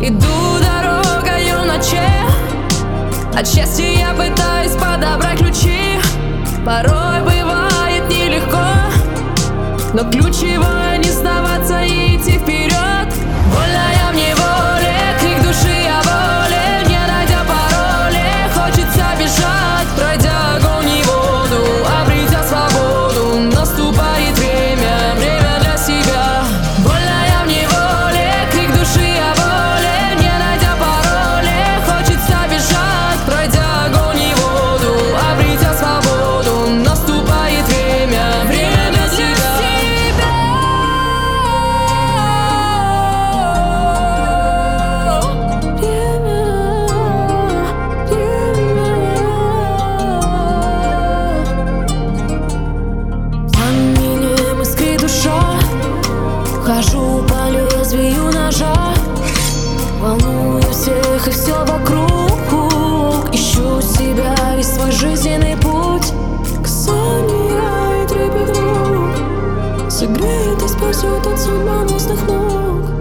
Иду дорогою ночей, от счастья я пытаюсь подобрать ключи. Порой бывает нелегко, но ключевое не сдаваться и идти вперед. Вольная в неволе, крик души о воле, не найдя пароли, хочется бежать, пройдя огонь и воду, обретя свободу. Наступает время, время для себя. Вольная в неволе, крик души о воле, не найдя пароли, хочется бежать, пройдя огонь и воду, обретя свободу. Наступает время, время для себя. Пламенем искрит душа, хожу по лезвию ножа, волную всех и все вокруг, ищу себя и свой жизненный путь. Касание и трепет рук согреет и спасет от судьбоносных ног.